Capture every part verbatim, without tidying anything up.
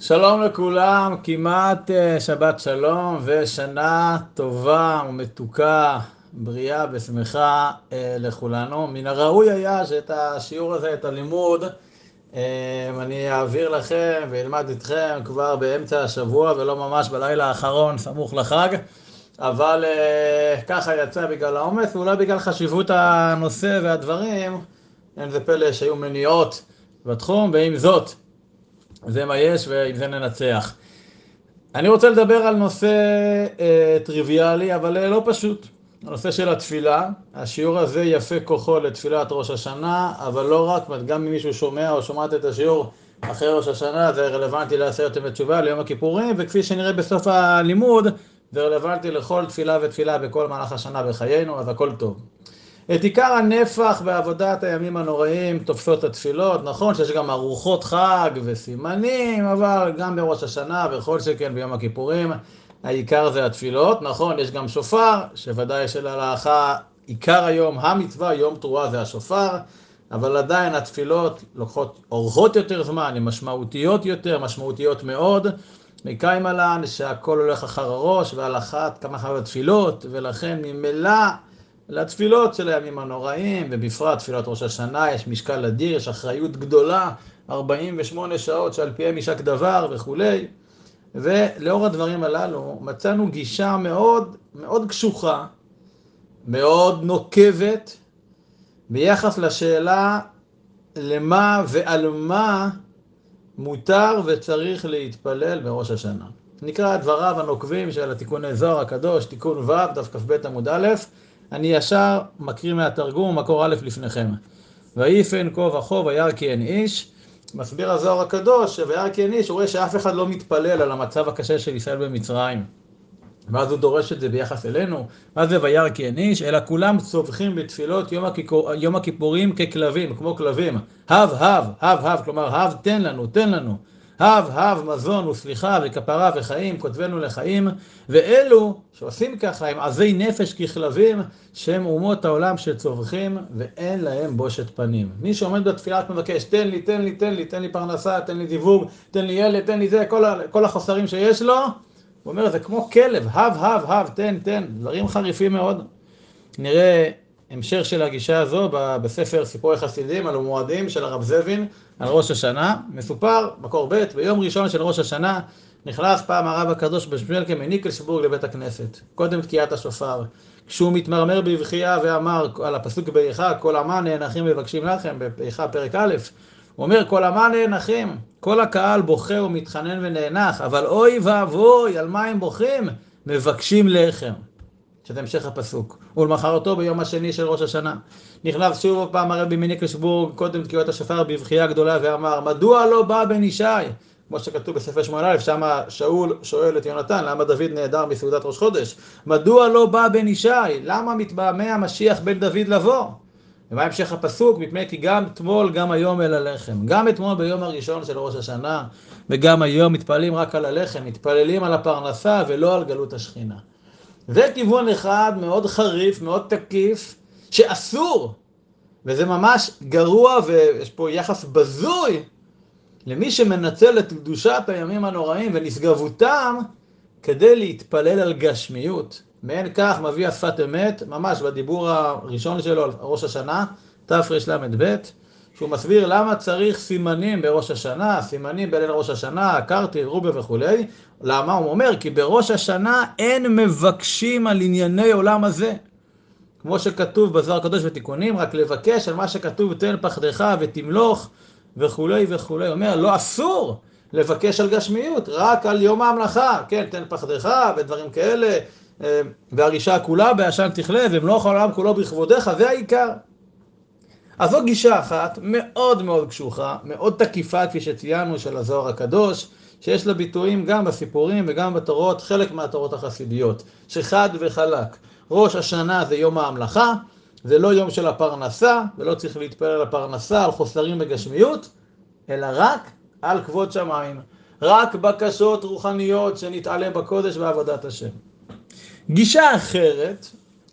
שלום לכולם, כמעט uh, שבת שלום ושנה טובה ומתוקה, בריאה ושמחה uh, לכולנו. מן הראוי היה שאת השיעור הזה, את הלימוד, uh, אני אעביר לכם ואלמד איתכם כבר באמצע השבוע ולא ממש בלילה האחרון סמוך לחג, אבל uh, ככה יצא בגלל העומס ואולי בגלל חשיבות הנושא והדברים, אין זה פלא שהיו מניעות בתחום, ועם זאת זה מה יש ועם זה ננצח. אני רוצה לדבר על נושא אה, טריוויאלי, אבל אה, לא פשוט. הנושא של התפילה. השיעור הזה יפה כוחו לתפילת ראש השנה, אבל לא רק, גם אם מישהו שומע או שומעת את השיעור אחרי ראש השנה, זה רלוונטי לעשרת ימי תשובה, ליום הכיפורים, וכפי שנראה בסוף הלימוד, זה רלוונטי לכל תפילה ותפילה בכל מהלך השנה בחיינו, אז הכל טוב. את עיקר הנפח בעבודת הימים הנוראים תופסות התפילות. נכון שיש גם ארוחות חג וסימנים, אבל גם בראש השנה וכל שכן ביום הכיפורים העיקר זה התפילות. נכון, יש גם שופר, שוודאי של ההלכה עיקר היום, המצווה, יום תרועה זה השופר, אבל עדיין התפילות לוקחות, אורכות יותר זמן, הן משמעותיות יותר, משמעותיות מאוד, מקיים עלן שהכל הולך אחר הראש, ועל אחת כמה חייב התפילות, ולכן ממילא לתפילות של הימים הנוראים, ובפרט תפילת ראש השנה, יש משקל אדיר, יש אחריות גדולה, ארבעים ושמונה שעות שעל פיהם יישק דבר וכו'. ולאור הדברים הללו מצאנו גישה מאוד מאוד קשוחה, מאוד נוקבת, ביחס לשאלה למה ועל מה מותר וצריך להתפלל בראש השנה. נקרא את דבריו הנוקבים של התיקוני זוהר הקדוש, תיקון ו' דף כ"ב עמוד א', אני ישר מקריא מהתרגום, מקור א' לפניכם. ויפן כה וכה וירא כי אין איש. מסביר הזוהר הקדוש, וירא כי אין איש, הוא רואה שאף אחד לא מתפלל על המצב הקשה של ישראל במצרים. ואז הוא דורש את זה ביחס אלינו. מה זה וירא כי אין איש? אלא כולם צווחים בתפילות יום, הכיפור, יום הכיפורים ככלבים, כמו כלבים. הב, הב, הב, הב, כלומר הב תן לנו, תן לנו. הב, הב, מזון וסליחה וכפרה וחיים, כותבנו לחיים, ואלו שעושים ככה הם עזי נפש ככלבים, שהם אומות העולם שצווחים ואין להם בושת פנים. מי שעומד בתפילה מבקש, תן לי, תן לי, תן לי, תן לי פרנסה, תן לי דיווג, תן לי ילד, תן לי זה, כל, כל החוסרים שיש לו, הוא אומר, זה כמו כלב, הב, הב, הב, תן, תן, דברים חריפים מאוד. נראה המשך של הגישה הזו בספר סיפורי חסידים על המועדים של הרב זבין על ראש השנה. מסופר, מקור ב', ביום ראשון של ראש השנה נכנס פעם הרב הקדוש בשמואל מניקלסבורג לבית הכנסת, קודם תקיעת השופר. כשהוא מתמרמר בבכייה ואמר על הפסוק באיכה, כל עמה נאנחים מבקשים לכם, באיכה פרק א', הוא אומר, כל עמה נאנחים, כל הקהל בוכה ומתחנן ונאנח, אבל אוי ואבוי, על מה הם בוכים? מבקשים לחם. שזה המשך הפסוק. ולמחרתו ביום השני של ראש השנה נכנס שוב פעם הרבי מניקלסבורג, קודם תקיעת השופר בבכייה גדולה ואמר, מדוע לא בא בן ישי? כמו שכתוב בספר שמואל א', שם שאול שואל את יונתן, למה דוד נעדר מסעודת ראש חודש? מדוע לא בא בן ישי? למה מתבהמה המשיח בן דוד לבוא? ומה המשך הפסוק? מפני כי גם אתמול, גם היום אל הלחם. גם אתמול ביום הראשון של ראש השנה, וגם היום מתפללים רק על הלחם, מתפללים על הפרנסה ולא על גלות השכינה. זה כיוון אחד מאוד חריף, מאוד תקיף, שאסור, וזה ממש גרוע, ויש פה יחס בזוי, למי שמנצל את קדושת הימים הנוראים ונשגבותם, כדי להתפלל על גשמיות. מעין כך מביא השפת אמת, ממש בדיבור הראשון שלו על ראש השנה, תרל"ב, שהוא מסביר למה צריך סימנים בראש השנה, סימנים בליל ראש השנה, קרתי, רובה וכו'. למה? הוא אומר, כי בראש השנה אין מבקשים על ענייני עולם הזה. כמו שכתוב בזוהר הקדוש ותיקונים, רק לבקש על מה שכתוב, תן פחדך ותמלוך וכו' וכו'. הוא אומר, לא אסור לבקש על גשמיות, רק על יום ההמלכה. כן, תן פחדך ודברים כאלה, והרישה כולה בעשן תכלה, ומלוך העולם כולו בכבודך, זה העיקר. אז זו גישה אחת מאוד מאוד קשוחה, מאוד תקיפה כפי שציינו של הזוהר הקדוש, שיש לה ביטויים גם בסיפורים וגם בתורות, חלק מהתורות החסידיות, שחד וחלק. ראש השנה זה יום ההמלכה, זה לא יום של הפרנסה, ולא צריך להתפלל על הפרנסה, על חוסרים בגשמיות, אלא רק על כבוד שמיים, רק בקשות רוחניות שנתעלה בקודש ועבודת השם. גישה אחרת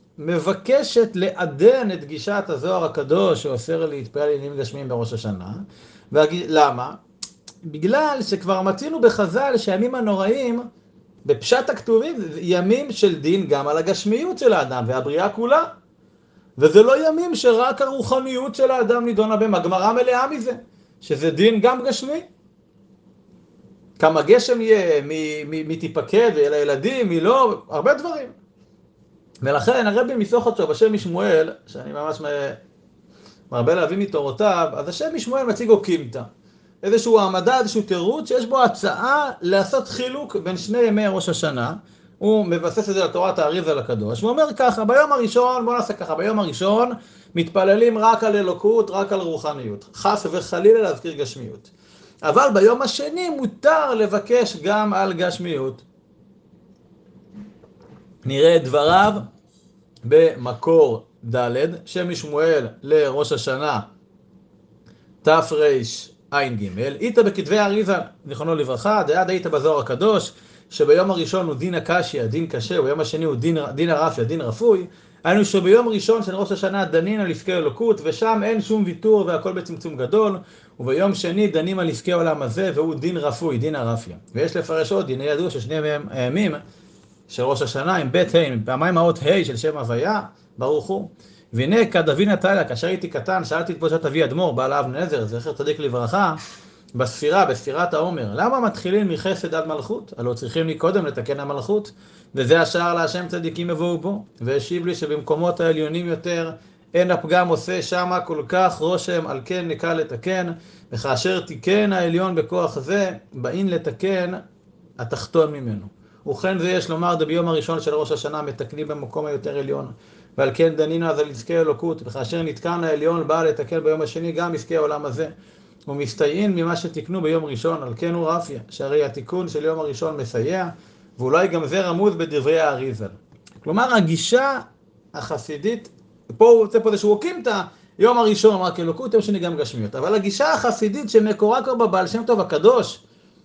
מבקשת לעדן את גישת הזוהר הקדוש שאוסר להתפלל עניינים גשמיים בראש השנה. למה? בגלל שכבר מצינו בחז"ל שהימים הנוראים, בפשט הכתובים, ימים של דין גם על הגשמיות של האדם והבריאה כולה. וזה לא ימים שרק הרוחניות של האדם נידונה בהם, הגמרא מלאה מזה, שזה דין גם גשמי. כמה גשם יהיה, מי, מי, מי תיפקד, ויהיה לילדים, מי לא, הרבה דברים. ולכן הרבי מסוכתשוב, בשם משמואל, שאני ממש מרבה להביא מתורותיו, אז השם משמואל מציג אוקימתא. איזשהו העמדה, איזשהו תירוץ, שיש בו הצעה לעשות חילוק בין שני ימי ראש השנה. הוא מבסס את זה לתורת האריז"ל הקדוש, הוא אומר ככה, ביום הראשון, בוא נעשה ככה, ביום הראשון מתפללים רק על אלוקות, רק על רוחניות, חס וחלילה להזכיר גשמיות. אבל ביום השני מותר לבקש גם על גשמיות. נראה את דבריו במקור ד' שם משמואל לראש השנה תרע"ג, איתה בכתבי האריז"ל, זיכרונו לברכה, דעה איתה בזוהר הקדוש, שביום הראשון הוא דין הקשיא, דין קשה, וביום השני הוא דין, דין הרפיא, דין רפוי. היינו שביום ראשון של ראש השנה דנים על עסקי אלוקות, ושם אין שום ויתור והכל בצמצום גדול, וביום שני דנים על עסקי העולם הזה, והוא דין רפוי, דין הרפיא. ויש לפרש עוד דיני ידוע של שני הימים של ראש השנה, עם בית ה', פעמיים האות ה' של שם הוויה, ברוך הוא. והנה כדבי נתניה, כאשר הייתי קטן, שאלתי את פרשת אבי אדמו"ר, בעל אבנעזר, זכר צדיק לברכה, בספירה, בספירת העומר, למה מתחילים מחסד עד מלכות? הלא צריכים לי קודם לתקן המלכות, וזה השער להשם צדיקים יבואו בו. והשיב לי שבמקומות העליונים יותר, אין הפגם עושה שמה כל כך רושם, על כן נקל לתקן, וכאשר תיקן העליון בכוח זה, באין לתקן התחתון ממנו. וכן זה יש לומר, ביום הראשון של ראש השנה מתקנים במקום היותר עליון, ועל כן דנינו אז על עסקי אלוקות, וכאשר נתקן העליון בא לתקן ביום השני גם עסקי העולם הזה. ומסתייעין ממה שתיקנו ביום ראשון, על כן הוא רפיא, שהרי התיקון של יום הראשון מסייע, ואולי גם זה רמוז בדברי האריז"ל. כלומר, הגישה החסידית, פה הוא רוצה פה איזשהו אוקימתא, יום הראשון רק אלוקות, יום שני גם גשמיות. אבל הגישה החסידית שמקורה כבר בבעל שם טוב הקדוש,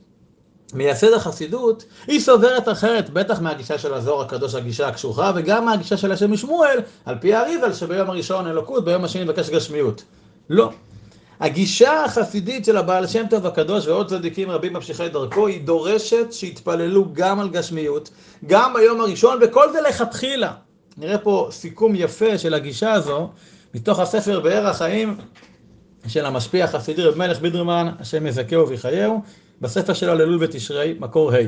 מייסד החסידות, היא סוברת אחרת, בטח מהגישה של הזוהר הקדוש, הגישה הקשוחה, וגם מהגישה של השם משמואל, על פי האריז"ל, שביום הראשון אלוקות, ביום השני מבקש גשמיות. לא. הגישה החסידית של הבעל שם טוב הקדוש ועוד צדיקים רבים ממשיכי דרכו, היא דורשת שיתפללו גם על גשמיות, גם ביום הראשון, וכל זה לכתחילה. נראה פה סיכום יפה של הגישה הזו, מתוך הספר באר החיים של המשפיע החסידי רב מלך בידרמן, השם יזכהו ויחייהו, בספר שלו ללול ותשרי, מקור ה'.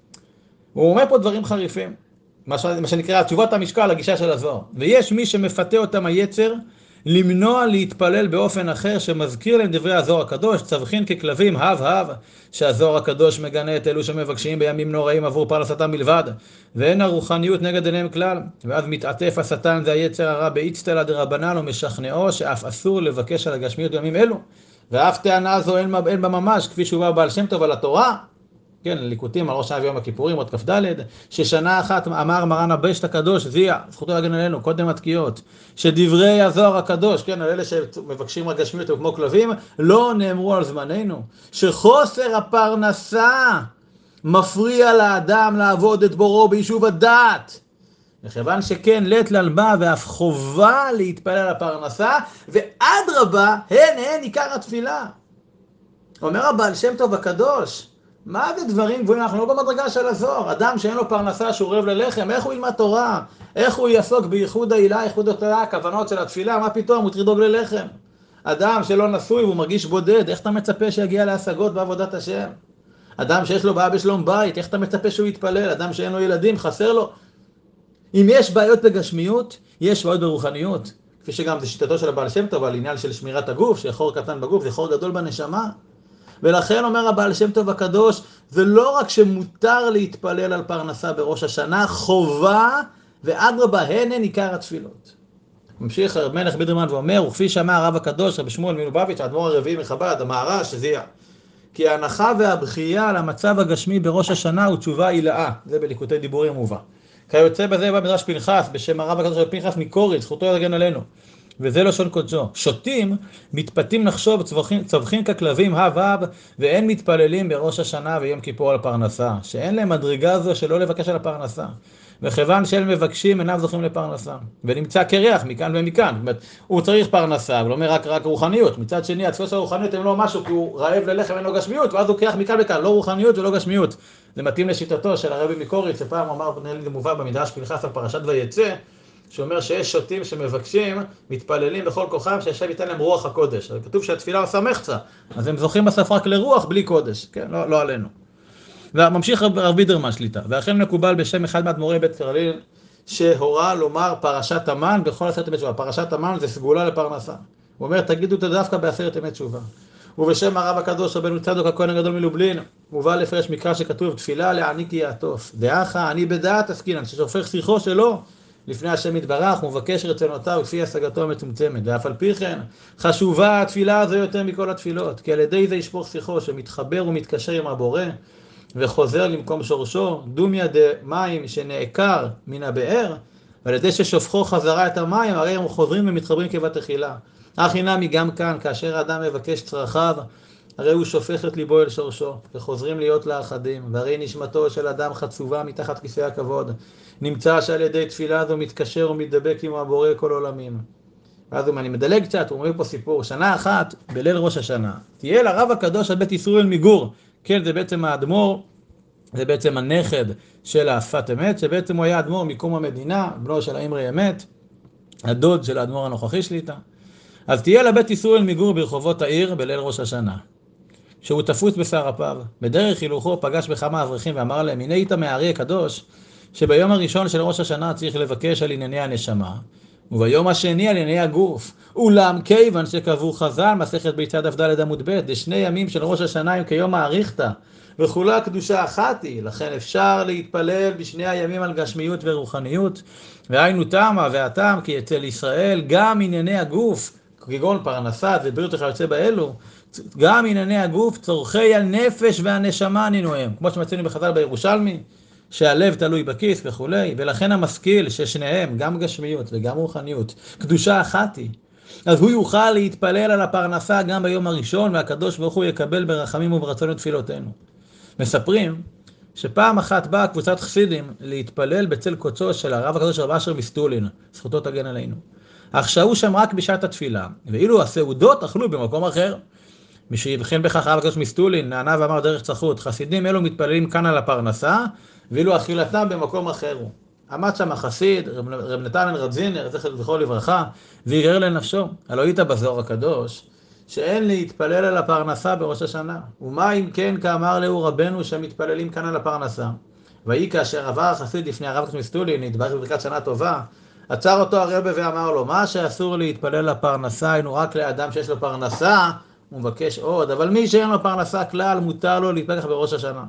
הוא אומר פה דברים חריפים, מה שנקרא תשובת המשקל, הגישה של הזוהר. ויש מי שמפתה אותם היצר, למנוע להתפלל באופן אחר שמזכיר להם דברי הזוהר הקדוש, צווחין ככלבים, הב הב, שהזוהר הקדוש מגנה את אלו שמבקשים בימים נוראים עבור פרנסתם בלבד, ואין הרוחניות נגד עיניהם כלל. ואז מתעטף השטן, זה היצר הרע באצטלה דרבנן, ומשכנעו שאף אסור לבקש על הגשמיות בימים אלו. ואף טענה זו אין בה ממש, כפי שהוא בא בעל שם טוב על התורה, כן, ליקוטים על ראש השנה ויום הכיפורים, עוד כ"ד, ששנה אחת אמר מרן הבשת הקדוש, זיע, זכותו להגן עלינו, קודם התקיעות, שדברי הזוהר הקדוש, כן, על אלה שמבקשים הגשמיות כמו כלבים, לא נאמרו על זמננו, שחוסר הפרנסה מפריע לאדם לעבוד את בורו ביישוב הדעת, וכיוון שכן לית ללבה ואף חובה להתפלל על הפרנסה, ואדרבה, הן הן עיקר התפילה. אומר הבעל שם טוב הקדוש, מה זה דברים גבוהים? אנחנו לא במדרגה של הזוהר. אדם שאין לו פרנסה שהוא רעב ללחם, איך הוא ילמד תורה? איך הוא יעסוק בייחוד העילה, ייחוד התורה, הכוונות של התפילה? מה פתאום? הוא צריך לדאוג ללחם. אדם שלא נשוי והוא מרגיש בודד, איך אתה מצפה שיגיע להשגות בעבודת השם? אדם שיש לו בעיה בשלום בית, איך אתה מצפה שהוא יתפלל? אדם שאין לו ילדים, חסר לו. אם יש בעיות בגשמיות, יש בעיות ברוחניות. כפי שגם זה שיטתו של הבעל שם טוב, על עניין של שמירת הגוף, שחור קטן בגוף, זה חור גדול בנשמה. ולכן אומר הבעל שם טוב הקדוש, זה לא רק שמותר להתפלל על פרנסה בראש השנה, חובה, ואדרבה, הן הן עיקר התפילות. ממשיך רב מלך בידרמן ואומר, וכפי שאמר הרב הקדוש, רבי שמואל מלובביץ', האדמו"ר הרביעי מחב"ד, המהר"ש, שזיע, כי ההנחה והבכייה על המצב הגשמי בראש השנה הוא תשובה עילאה, זה בליקוטי דיבורים מובא. כיוצא בזה בא מדרש פנחס, בשם הרב הקדוש של פנחס מקורי, זכותו יגן עלינו. וזה לשון קודשו. שוטים מתפתים לחשוב צווחים, צווחים ככלבים הב הב, ואין מתפללים בראש השנה ויום כיפור על פרנסה, שאין להם מדרגה זו שלא לבקש על הפרנסה. וכיוון שאין מבקשים אינם זוכים לפרנסה, ונמצא קרח מכאן ומכאן. זאת אומרת, הוא צריך פרנסה, אבל אומר רק, רק רוחניות. מצד שני, התפילות של הרוחניות הם לא משהו, כי הוא רעב ללחם ואין לו גשמיות, ואז הוא קרח מכאן וכאן, לא רוחניות ולא גשמיות. זה מתאים לשיטתו של הרבי מקוריץ, שפעם אמר, זה מובא במדרש פנחס על פרשת ויצא, שאומר שיש שוטים שמבקשים, מתפללים בכל כוחם, שהשם ייתן להם רוח הקודש. כתוב שהתפילה עושה מחצה, אז הם זוכים בסוף רק לרוח בלי קודש, כן? לא, לא עלינו. וממשיך רב בידרמן שליטה, ואכן מקובל בשם אחד מאדמו"רי בית קרלין, שהורה לומר פרשת המן בכל עשרת ימי תשובה. פרשת המן זה סגולה לפרנסה. הוא אומר, תגידו את זה דווקא בעשרת ימי תשובה. ובשם הרב הקדוש רבנו צדוק הכהן הגדול מלובלין, מובא לפרש מקרא שכתוב, תפילה לעני כי יעטוף. דעכה אני בדעת עסקינן, ששופך שיחו שלו לפני השם יתברך, ומבקש רצונותיו לפי השגתו המצומצמת. ואף על פי כן, חשובה התפילה הזו יותר מכל התפילות, כי על ידי זה ישפוך שיחו שמתחבר ומתקשר עם הבורא, וחוזר למקום שורשו, דומיה דמים שנעקר מן הבאר, ועל ידי ששופכו חזרה את המים, הרי הם חוזרים ומתחברים כבתחילה. אך הינמי גם כאן, כאשר האדם מבקש צרכיו, הרי הוא שופך את ליבו אל שורשו, וחוזרים להיות לאחדים, והרי נשמתו של אדם חצובה מתחת כיסא הכבוד, נמצא שעל ידי תפילה זו מתקשר ומתדבק עם הבורא כל עולמים. ואז אני מדלג קצת, הוא אומר פה סיפור, שנה אחת בליל ראש השנה, תהיה לרב הקדוש על בית ישראל מגור, כן, זה בעצם האדמו"ר, זה בעצם הנכד של השפת אמת, שבעצם הוא היה אדמו"ר מקום המדינה, בנו של האמרי אמת, הדוד של האדמו"ר הנוכחי שליטה. אז תהיה לבית ישראל מגור ברחובות העיר בליל ראש השנה, שהוא תפוס בשר אפיו. בדרך הילוכו פגש בכמה אברכים ואמר להם, הנה איתם מהארי הקדוש, שביום הראשון של ראש השנה צריך לבקש על ענייני הנשמה, וביום השני על ענייני הגוף. אולם כיוון שקבעו חז"ל, מסכת ביצה דף ד' עמוד ב', לשני ימים של ראש השנה הם כיום האריכתא, וכולה קדושה אחת היא, לכן אפשר להתפלל בשני הימים על גשמיות ורוחניות, והיינו תמה והטעם כי אצל ישראל גם ענייני הגוף, כגון פרנסה ובריאות וכיוצא באלו, גם ענייני הגוף צורכי הנפש והנשמה נינוהם, כמו שמצאנו בחז"ל בירושלמי, שהלב תלוי בכיס וכולי, ולכן המשכיל ששניהם, גם גשמיות וגם רוחניות, קדושה אחת היא, אז הוא יוכל להתפלל על הפרנסה גם ביום הראשון, והקדוש ברוך הוא יקבל ברחמים וברצון את תפילותינו. מספרים שפעם אחת באה קבוצת חסידים להתפלל בצל קוצו של הרב הקדוש רב אשר מסטולין, זכותו תגן עלינו. אך שהו שם רק בשעת התפילה, ואילו הסעודות אכלו במקום אחר. משהבחין בכך הרב הקדוש מסטולין, נענה ואמר דרך צחות, חסידים אלו מתפללים כאן על הפרנסה, ואילו אכילתם במקום אחר הוא. עמד שם החסיד, רב, רב נתן רדזינר, זכרו לברכה, והרהר לנפשו, הלא היית בזוהר הקדוש, שאין להתפלל על הפרנסה בראש השנה. ומה אם כן כאמר לו רבנו שמתפללים כאן על הפרנסה? ויהי כאשר עבר החסיד לפני הרב הקדוש מסטולין, נתברך בברכת שנה טובה, עצר אותו הרבי ואמר לו, מה שאסור להתפלל לפרנסה, היינו רק לאדם שיש לו פרנסה, הוא מבקש עוד, אבל מי שאין לו פרנסה כלל, מותר לו להתפלל בראש השנה.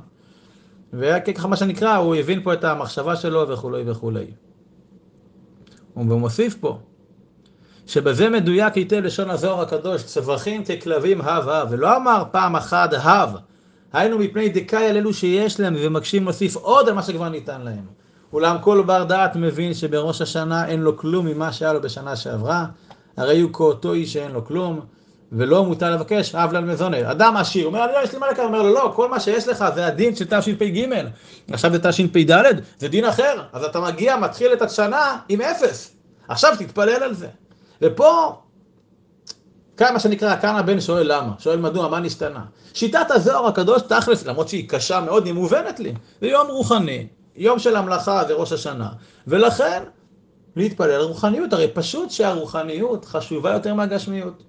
וככה מה שנקרא, הוא הבין פה את המחשבה שלו וכולי וכולי. הוא מוסיף פה, שבזה מדויק היטב לשון הזוהר הקדוש, צווחים ככלבים הב הב, ולא אמר פעם אחת הב, היינו מפני דקאי על אלו שיש להם, ומקשים להוסיף עוד על מה שכבר ניתן להם. אולם כל בר דעת מבין שבראש השנה אין לו כלום ממה שהיה לו בשנה שעברה, הרי הוא כאותו איש שאין לו כלום, ולא מותר לבקש אב למזונה. אדם עשיר, הוא אומר, אני לא יש לי מה לקרוא, אומר לו, לא, כל מה שיש לך זה הדין של תשפ"ג, עכשיו זה תשפ"ד, זה דין אחר, אז אתה מגיע, מתחיל את השנה עם אפס, עכשיו תתפלל על זה. ופה, כאן מה שנקרא, כאן הבן שואל למה, שואל מדוע, מה נשתנה? שיטת הזוהר הקדוש תכלס, למרות שהיא קשה מאוד, היא מובנת לי, זה יום רוחני, יום של המלאכה זה ראש השנה, ולכן להתפלל על רוחניות, הרי פשוט שהרוחניות חשובה יותר מהגשמיות.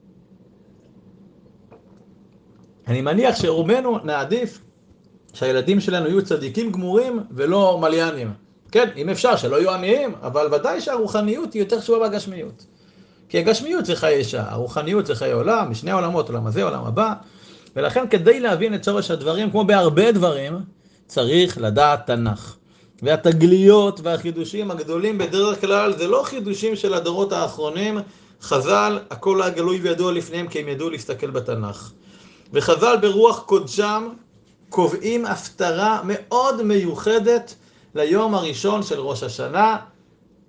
אני מניח שרובנו נעדיף שהילדים שלנו יהיו צדיקים גמורים ולא מליינים. כן, אם אפשר שלא יהיו עניים, אבל ודאי שהרוחניות היא יותר חשובה מהגשמיות. כי הגשמיות זה חיי שעה, הרוחניות זה חיי עולם, משני העולמות, עולם הזה, עולם הבא. ולכן כדי להבין את שורש הדברים, כמו בהרבה דברים, צריך לדעת תנ"ך. והתגליות והחידושים הגדולים בדרך כלל זה לא חידושים של הדורות האחרונים, חז"ל, הכל היה גלוי וידוע לפניהם כי הם ידעו להסתכל בתנ"ך. וחז"ל ברוח קודשם קובעים הפטרה מאוד מיוחדת ליום הראשון של ראש השנה,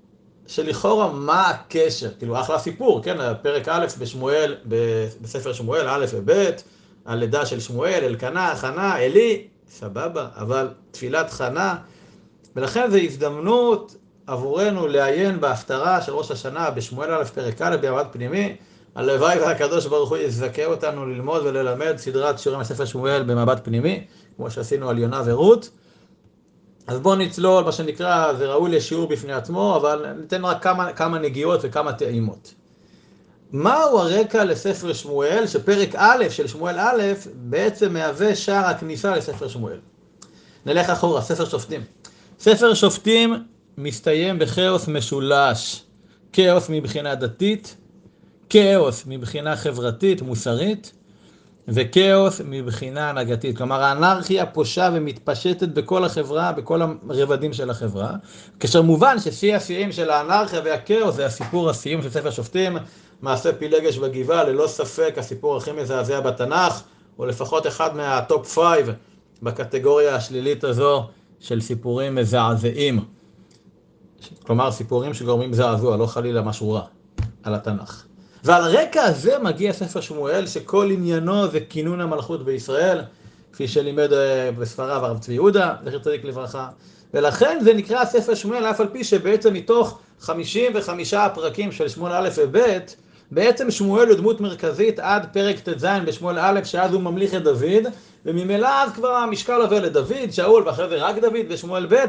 שלכאורה מה הקשר, כאילו אחלה סיפור, כן, פרק א' בשמואל, בספר שמואל, א' וב', הלידה של שמואל, אלקנה, חנה, אלי, סבבה, אבל תפילת חנה, ולכן זו הזדמנות עבורנו לעיין בהפטרה של ראש השנה בשמואל א' פרק א' במבט פנימי. הלוואי והקדוש ברוך הוא יזכה אותנו ללמוד וללמד סדרת שיעורים בספר שמואל במבט פנימי, כמו שעשינו על יונה ורות. אז בואו נצלול, מה שנקרא, זה ראוי לשיעור בפני עצמו, אבל ניתן רק כמה, כמה נגיעות וכמה טעימות. מהו הרקע לספר שמואל, שפרק א' של שמואל א' בעצם מהווה שער הכניסה לספר שמואל? נלך אחורה, ספר שופטים. ספר שופטים מסתיים בכאוס משולש. כאוס מבחינה דתית, כאוס מבחינה חברתית, מוסרית, וכאוס מבחינה הנהגתית. כלומר, האנרכיה פושה ומתפשטת בכל החברה, בכל הרבדים של החברה. כאשר מובן ששיא השיאים של האנרכיה והכאוס זה הסיפור השיאים של ספר שופטים, מעשה פילגש בגבעה, ללא ספק הסיפור הכי מזעזע בתנ"ך, או לפחות אחד מהטופ פייב בקטגוריה השלילית הזו של סיפורים מזעזעים. כלומר, סיפורים שגורמים זעזוע, לא חלילה משהו רע על התנ"ך. ועל הרקע הזה מגיע ספר שמואל, שכל עניינו זה כינון המלכות בישראל, כפי שלימד בספריו הרב צבי יהודה, זכר צדיק לברכה. ולכן זה נקרא ספר שמואל, אף על פי שבעצם מתוך חמישים וחמישה הפרקים של שמואל א' וב', בעצם שמואל הוא דמות מרכזית עד פרק ט"ז בשמואל א', שאז הוא ממליך את דוד, וממילא אז כבר המשקל עובר לדוד, שאול, ואחרי זה רק דוד בשמואל ב',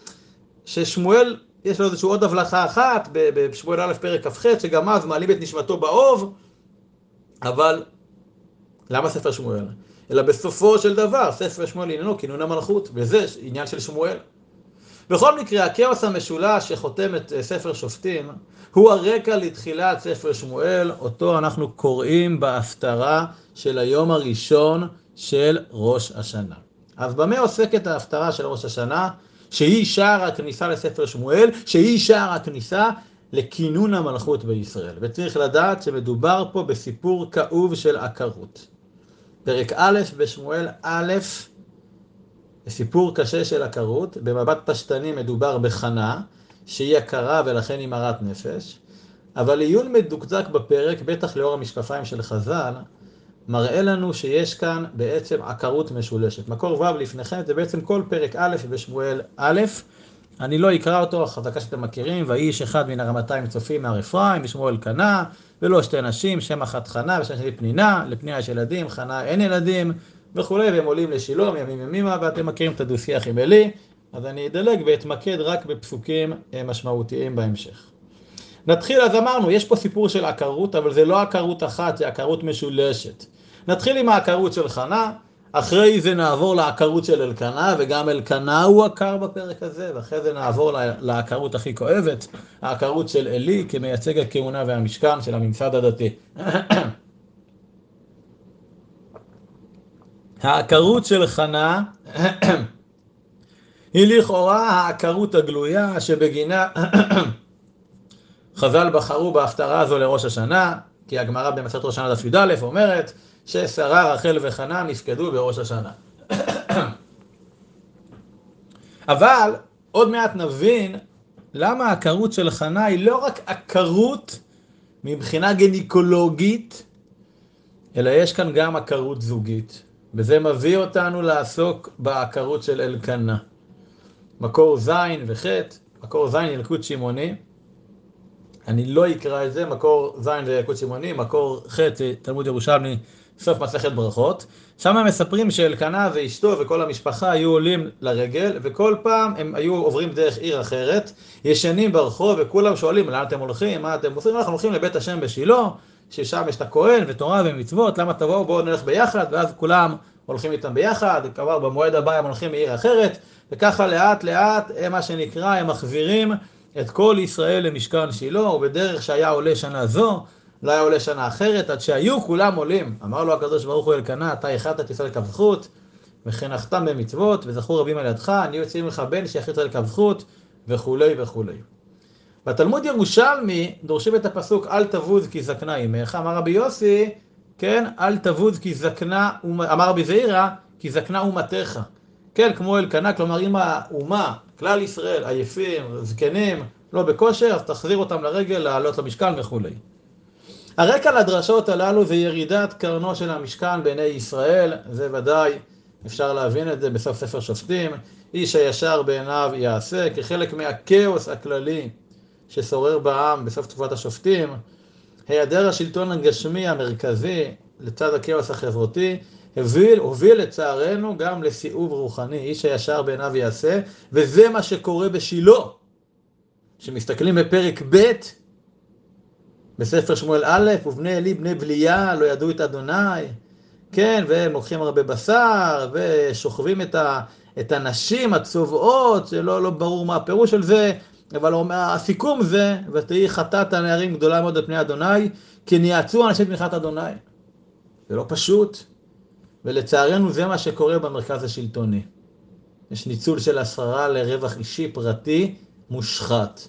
ששמואל יש לו איזושהי עוד הבלחה אחת בשמואל א' פרק כ"ח, שגם אז מעלים את נשמתו באוב, אבל למה ספר שמואל? אלא בסופו של דבר, ספר שמואל עניינו כינון המלכות, וזה עניין של שמואל. בכל מקרה, הכאוס המשולש שחותם את ספר שופטים, הוא הרקע לתחילת ספר שמואל, אותו אנחנו קוראים בהפטרה של היום הראשון של ראש השנה. אז במה עוסקת ההפטרה של ראש השנה? שהיא שער הכניסה לספר שמואל, שהיא שער הכניסה לכינון המלכות בישראל. וצריך לדעת שמדובר פה בסיפור כאוב של עקרות. פרק א' בשמואל א', סיפור קשה של עקרות, במבט פשטני מדובר בחנה, שהיא עקרה ולכן היא מרת נפש, אבל עיון מדוקדק בפרק, בטח לאור המשקפיים של חז"ל, מראה לנו שיש כאן בעצם עקרות משולשת. מקור ו' לפניכם, זה בעצם כל פרק א' בשמואל א', אני לא אקרא אותו, החזקה שאתם מכירים, ואיש אחד מן הרמתיים צופים מהר אפרים, בשמואל קנה, ולא שתי נשים, שם אחת חנה ושם שני פנינה, לפניה יש ילדים, חנה אין ילדים, וכולי, והם עולים לשילה, מימים ימימה, ואתם מכירים את הדו-שיח עם אלי, אז אני אדלג ואתמקד רק בפסוקים משמעותיים בהמשך. נתחיל, אז אמרנו, יש פה סיפור של עקרות, אבל זה לא עקרות אחת, זה עקרות משולשת. נתחיל עם העקרות של חנה, אחרי זה נעבור לעקרות של אלקנה, וגם אלקנה הוא עקר בפרק הזה, ואחרי זה נעבור לעקרות הכי כואבת, העקרות של אלי, כמייצג הכהונה והמשכן של הממסד הדתי. העקרות של חנה היא לכאורה העקרות הגלויה שבגינה חז"ל בחרו בהפטרה הזו לראש השנה, כי הגמרא במסכת ראש השנה דף י"א אומרת ששרה, רחל וחנה נפקדו בראש השנה. אבל עוד מעט נבין למה העקרות של חנה היא לא רק עקרות מבחינה גניקולוגית, אלא יש כאן גם עקרות זוגית. וזה מביא אותנו לעסוק בעקרות של אלקנה. מקור ז' וח', מקור ז' ילקוט שמעוני, אני לא אקרא את זה, מקור ז' זה ילקוט שמעוני, מקור ח' זה תלמוד ירושלמי, סוף מסכת ברכות. שם הם מספרים שאלקנה ואשתו וכל המשפחה היו עולים לרגל, וכל פעם הם היו עוברים דרך עיר אחרת, ישנים ברחוב וכולם שואלים, לאן אתם הולכים, מה אתם עושים? אנחנו הולכים לבית השם בשילה, ששם יש את הכהן ותורה ומצוות, למה תבואו, בואו נלך ביחד, ואז כולם הולכים איתם ביחד, כבר במועד הבא הם הולכים מעיר אחרת, וככה לאט לאט הם מה שנקרא, הם מחזירים את כל ישראל למשכן שילה, ובדרך שהיה עולה שנה זו, לא היה עולה שנה אחרת, עד שהיו כולם עולים. אמר לו הקדוש ברוך הוא אלקנה, אתה הכנת את ישראל לכף זכות, וחינכתם במצוות, וזכו רבים על ידך, אני יוצאים לך בן שיכין ישראל לכף זכות, וכולי וכולי. בתלמוד ירושלמי דורשים את הפסוק, אל תבוז כי זקנה אמך, אמר רבי יוסי, כן, אל תבוז כי זקנה, אמר רבי זעירא, כי זקנה אומתך. כן, כמו אלקנה, כלומר אם האומה, כלל ישראל, עייפים, זקנים, לא בכושר, אז תחזיר אותם לרגל, לעלות למשכן וכו'. הרקע לדרשות הללו זה ירידת קרנו של המשכן בעיני ישראל, זה ודאי אפשר להבין את זה בסוף ספר שופטים, איש הישר בעיניו יעשה, כחלק מהכאוס הכללי ששורר בעם בסוף תקופת השופטים, היעדר השלטון הגשמי המרכזי לצד הכאוס החברתי, הוביל, הוביל לצערנו גם לסיאוב רוחני, איש הישר בעיניו יעשה, וזה מה שקורה בשילה. שמסתכלים בפרק ב' בספר שמואל א', ובני אלי בני בליה לא ידעו את אדוני, כן, והם לוקחים הרבה בשר, ושוכבים את, ה, את הנשים הצובעות, שלא לא ברור מה הפירוש של זה, אבל הסיכום זה, ותהי חטאת הנערים גדולה מאוד על פני אדוני, כי ניעצו אנשים תמיכת אדוני. זה לא פשוט, ולצערנו זה מה שקורה במרכז השלטוני. יש ניצול של השררה לרווח אישי פרטי מושחת.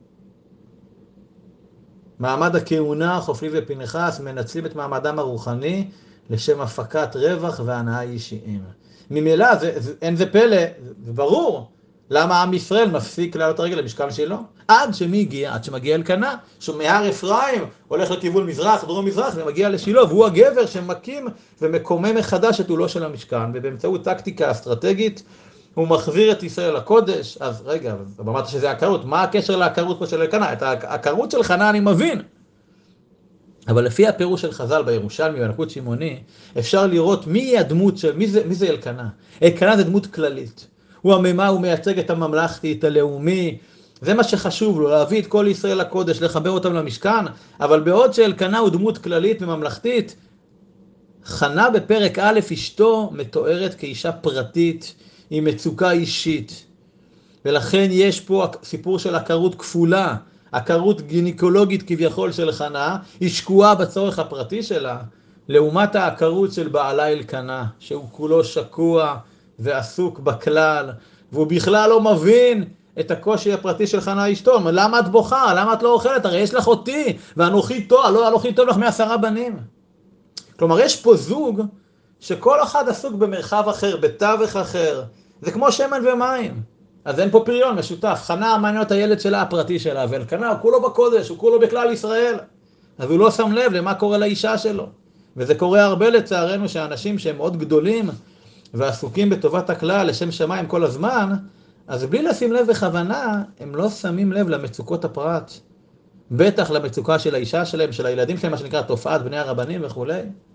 מעמד הכהונה, חופני ופנחס, מנצלים את מעמדם הרוחני לשם הפקת רווח והנאה אישיים. ממילא, זה, זה, אין זה פלא, זה ברור, למה עם ישראל מפסיק לעלות הרגל למשכן שלו? עד שמי הגיע? עד שמגיע אלקנה, שמהר אפרים הולך לכיוון מזרח, דרום מזרח, ומגיע לשילה, והוא הגבר שמקים ומקומם מחדש את עולו של המשכן, ובאמצעות טקטיקה אסטרטגית, הוא מחזיר את ישראל לקודש. אז רגע, אמרת שזה עקרות, מה הקשר לעקרות פה של אלקנה? את העקרות של חנה אני מבין. אבל לפי הפירוש של חז"ל בירושלמי ובנקוד שמעוני, אפשר לראות מי הדמות של, מי זה, מי זה אלקנה? אלקנה זה דמות כללית. הוא הממה, הוא מייצג את הממלכתי, את הלאומי, זה מה שחשוב לו, להביא את כל ישראל לקודש, לחבר אותם למשכן, אבל בעוד שאלקנה הוא דמות כללית וממלכתית, חנה בפרק א' אשתו מתוארת כאישה פרטית, עם מצוקה אישית, ולכן יש פה סיפור של עקרות כפולה, עקרות גינקולוגית כביכול של חנה, היא שקועה בצורך הפרטי שלה, לעומת העקרות של בעלה אלקנה, שהוא כולו שקוע ועסוק בכלל, והוא בכלל לא מבין את הקושי הפרטי של חנה אשתו. למה את בוכה? למה את לא אוכלת? הרי יש לך אותי, ואנוכי טוב, לא אנוכי טוב לך מעשרה בנים. כלומר, יש פה זוג שכל אחד עסוק במרחב אחר, בתווך אחר. זה כמו שמן ומים. אז אין פה פריון משותף. חנה מעניין את הילד שלה, הפרטי שלה, ואלקנה הוא כולו בקודש, הוא כולו בכלל ישראל. אז הוא לא שם לב למה קורה לאישה שלו. וזה קורה הרבה לצערנו שאנשים שהם מאוד גדולים ועסוקים בטובת הכלל לשם שמיים כל הזמן, אז בלי לשים לב בכוונה, הם לא שמים לב למצוקות הפרט. בטח למצוקה של האישה שלהם, של הילדים שלהם, מה שנקרא תופעת בני הרבנים וכו'.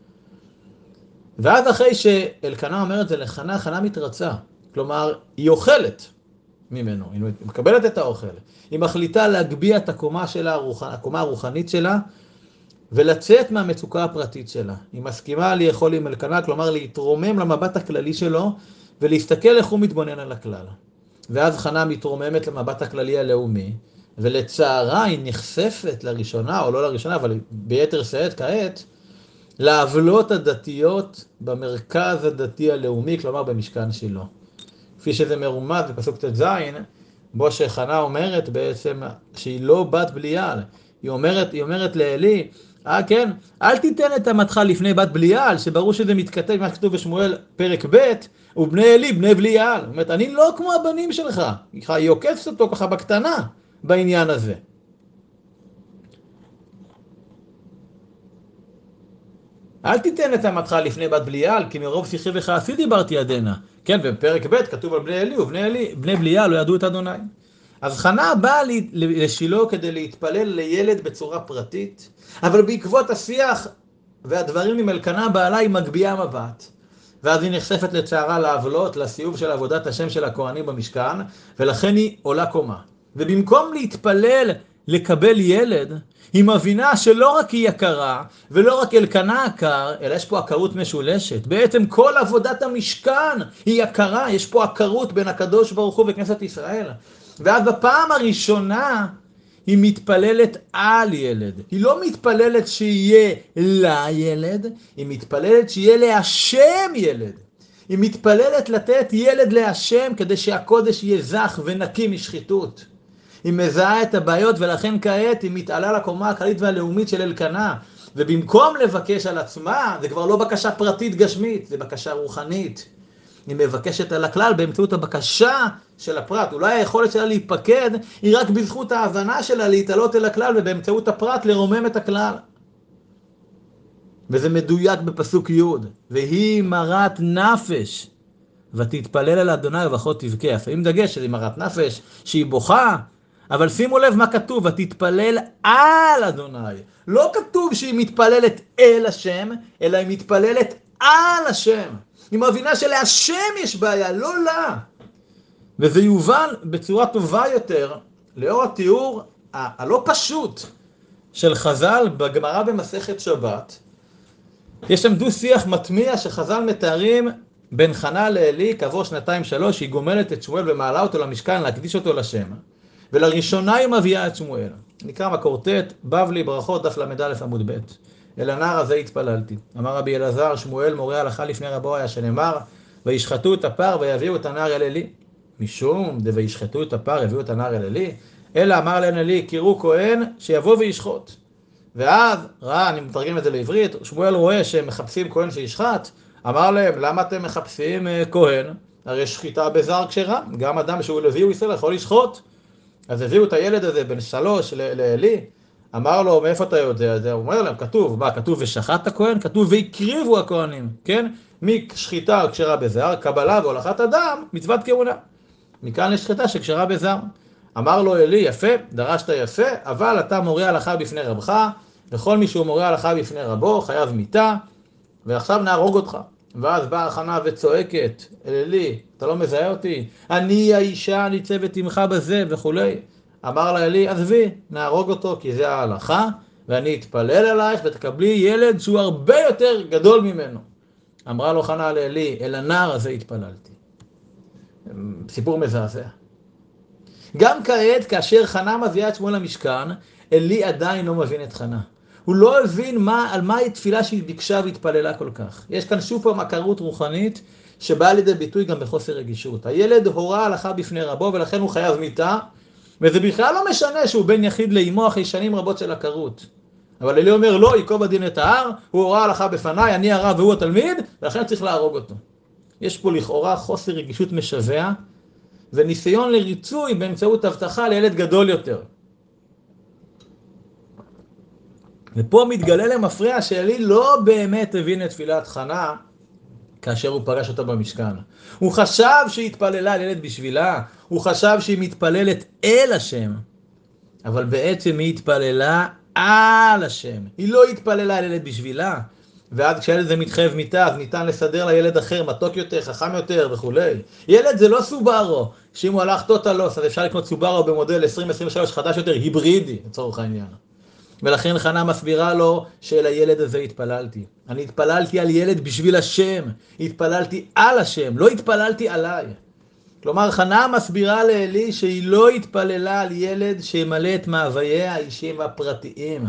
ואז אחרי שאלקנה אומרת זה לחנה, חנה מתרצה. כלומר, היא אוכלת ממנו, היא מקבלת את האוכל. היא מחליטה להגביה את הקומה שלה, הקומה הרוחנית שלה, ולצאת מהמצוקה הפרטית שלה. היא מסכימה לאכול עם אלקנה, כלומר להתרומם למבט הכללי שלו, ולהסתכל איך הוא מתבונן על הכלל. ואז חנה מתרוממת למבט הכללי הלאומי, ולצערה היא נחשפת לראשונה, או לא לראשונה, אבל ביתר שאת כעת, לעוולות הדתיות במרכז הדתי הלאומי, כלומר במשכן שילה. כפי שזה מרומז בפסוק ט"ז, בו שחנה אומרת בעצם שהיא לא בת בליעל. היא אומרת, היא אומרת לאלי, אה כן, אל תיתן את המתך לפני בת בליעל, שברור שזה מתכתב מה שכתוב בשמואל פרק ב', ובני אלי בני בליעל. זאת אומרת, אני לא כמו הבנים שלך. היא עוקצת אותו ככה בקטנה בעניין הזה. אל תיתן את המתך לפני בת בליעל, כי מרוב שיחי וכעסי דיברתי עדנה. כן, בפרק ב' כתוב על בני אלי, ובני אלי, בני בליעל לא ידעו את אדוני. אז חנה באה לשילה כדי להתפלל לילד בצורה פרטית, אבל בעקבות השיח והדברים עם אלקנה בעלה היא מגבייה מבט. ואז היא נחשפת לצערה לעוולות, לסיוב של עבודת השם של הכהנים במשכן, ולכן היא עולה קומה. ובמקום להתפלל לקבל ילד, היא מבינה שלא רק היא יקרה, ולא רק אלקנה יקר, אלא יש פה עקרות משולשת. בעצם כל עבודת המשכן היא יקרה, יש פה עקרות בין הקדוש ברוך הוא וכנסת ישראל. ואז בפעם הראשונה היא מתפללת על ילד. היא לא מתפללת שיהיה לה ילד, היא מתפללת שיהיה להשם ילד. היא מתפללת לתת ילד להשם כדי שהקודש יהיה זך ונקי משחיתות. היא מזהה את הבעיות ולכן כעת היא מתעלה לקומה הכללית והלאומית של אלקנה. ובמקום לבקש על עצמה, זה כבר לא בקשה פרטית גשמית, זה בקשה רוחנית. היא מבקשת על הכלל באמצעות הבקשה של הפרט. אולי היכולת שלה להיפקד היא רק בזכות ההבנה שלה להתעלות אל הכלל, ובאמצעות הפרט לרומם את הכלל. וזה מדויק בפסוק י', והיא מרת נפש, ותתפלל אל אדוני ובכה תבכה. שמים דגש שהיא מרת נפש, שהיא בוכה, אבל שימו לב מה כתוב, ותתפלל על אדוני. לא כתוב שהיא מתפללת אל השם, אלא היא מתפללת על השם. היא מבינה שלהשם יש בעיה, לא לה. וזה יובן בצורה טובה יותר, לאור התיאור ה- הלא פשוט של חז"ל בגמרא במסכת שבת. יש שם דו שיח מטמיע שחז"ל מתארים בין חנה לאלי כעבור שנתיים שלוש, היא גומלת את שמואל ומעלה אותו למשכן להקדיש אותו לשם. ולראשונה היא מביאה את שמואל. נקרא מקור ט', בבלי ברכות דף למד א' עמוד ב'. אל הנער הזה התפללתי. אמר רבי אלעזר, שמואל מורה הלכה לפני רבו היה שנאמר, וישחטו את הפר ויביאו את הנער אל אלי. משום וישחטו את הפר ויביאו את הנער אל אלי, אלא אמר להם אלי, קראו כהן שיבוא וישחוט. ואז ראה, אני מתרגם את זה לעברית, שמואל רואה שהם מחפשים כהן שישחט, אמר להם, למה אתם מחפשים כהן? הרי שחיטה בזר כשרה, גם אדם שהוא לוי הוא ישראל יכול לשחוט. אז הביאו את הילד הזה בן שלוש לאלי, אמר לו, מאיפה אתה יודע? זה הוא אומר להם, כתוב, מה, כתוב ושחט הכהן? כתוב והקריבו הכהנים, כן? משחיטה כשרה בזר, קבלה והולכת אדם, מצוות כהונה. מכאן יש שחיטה שכשרה בזר. אמר לו אלי, יפה, דרשת יפה, אבל אתה מורה הלכה בפני רבך, וכל מי שהוא מורה הלכה בפני רבו, חייב מיתה, ועכשיו נהרוג אותך. ואז באה חנה וצועקת, אלי, אתה לא מזהה אותי? אני האישה ניצבת עמך בזה וכולי. אמר לה אלי, עזבי, נהרוג אותו, כי זה ההלכה, ואני אתפלל עלייך ותקבלי ילד שהוא הרבה יותר גדול ממנו. אמרה לו חנה לאלי, אל הנער הזה התפללתי. סיפור מזעזע. גם כעת, כאשר חנה מביאה את שמואל למשכן, אלי עדיין לא מבין את חנה. הוא לא הבין מה, על מה היא תפילה שהיא ביקשה והתפללה כל כך. יש כאן שוב פעם הכרות רוחנית שבאה לידי ביטוי גם בחוסר רגישות. הילד הורה הלכה בפני רבו ולכן הוא חייב מיתה, וזה בכלל לא משנה שהוא בן יחיד לאמו אחרי שנים רבות של הכרות. אבל אלי אומר לא, ייקוב הדין את ההר, הוא הורה הלכה בפניי, אני הרב והוא התלמיד, ולכן צריך להרוג אותו. יש פה לכאורה חוסר רגישות משווה, וניסיון לריצוי באמצעות הבטחה לילד גדול יותר. ופה מתגלה למפרע שאלי לא באמת הבין את תפילת חנה כאשר הוא פגש אותה במשכן. הוא חשב שהיא התפללה על ילד בשבילה, הוא חשב שהיא מתפללת אל השם, אבל בעצם היא התפללה על השם. היא לא התפללה על ילד בשבילה, ואז כשילד זה מתחייב מיתה, אז ניתן לסדר לילד אחר, מתוק יותר, חכם יותר וכו'. ילד זה לא סובארו, שאם הוא הלך טוטלוס, אז אפשר לקנות סובארו במודל עשרים עשרים ושלוש חדש יותר, היברידי, לצורך העניין. ולכן חנה מסבירה לו שאל הילד הזה התפללתי. אני התפללתי על ילד בשביל השם, התפללתי על השם, לא התפללתי עליי. כלומר, חנה מסבירה לאלי שהיא לא התפללה על ילד שימלא את מאווייה האישיים והפרטיים.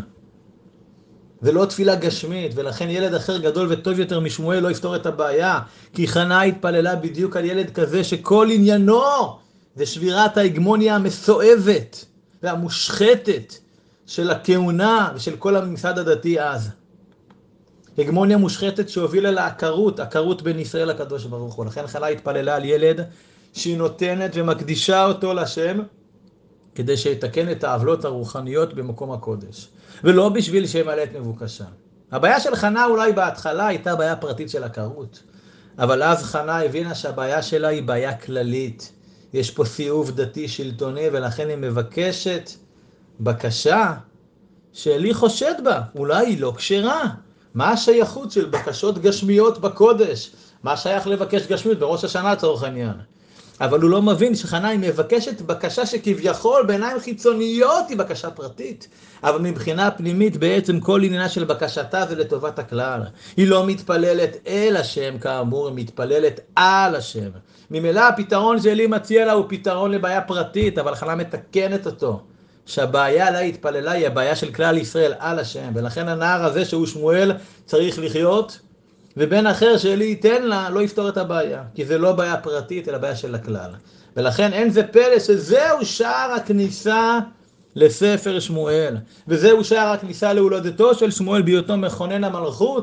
זה לא תפילה גשמית, ולכן ילד אחר גדול וטוב יותר משמואל לא יפתור את הבעיה, כי חנה התפללה בדיוק על ילד כזה שכל עניינו זה שבירת ההגמוניה המסואבת והמושחתת של הכהונה ושל כל הממסד הדתי אז. הגמוניה מושחתת שהובילה לעקרות, עקרות בין ישראל לקדוש ברוך הוא. לכן חנה התפללה על ילד שהיא נותנת ומקדישה אותו לשם, כדי שיתקן את העוולות הרוחניות במקום הקודש. ולא בשביל שימלא את מבוקשה. הבעיה של חנה אולי בהתחלה הייתה בעיה פרטית של עקרות. אבל אז חנה הבינה שהבעיה שלה היא בעיה כללית. יש פה סיאוב דתי שלטוני, ולכן היא מבקשת בקשה שאלי חושד בה. אולי היא לא כשרה. מה השייכות של בקשות גשמיות בקודש? מה שייך לבקש גשמיות בראש השנה צורך העניין? אבל הוא לא מבין שחנה היא מבקשת בקשה שכביכול בעיניים חיצוניות היא בקשה פרטית. אבל מבחינה פנימית בעצם כל עניינה של בקשתה זה לטובת הכלל. היא לא מתפללת אל השם כאמור, היא מתפללת על השם. ממילא הפתרון שאלי מציע לה הוא פתרון לבעיה פרטית, אבל חנה מתקנת אותו. שהבעיה לה התפללה היא הבעיה של כלל ישראל על השם. ולכן הנער הזה שהוא שמואל צריך לחיות, ובן אחר שאלי ייתן לה לא יפתור את הבעיה, כי זה לא בעיה פרטית אלא בעיה של הכלל. ולכן אין זה פלא שזהו שער הכניסה לספר שמואל, וזהו שער הכניסה להולדתו של שמואל בהיותו מכונן המלכות,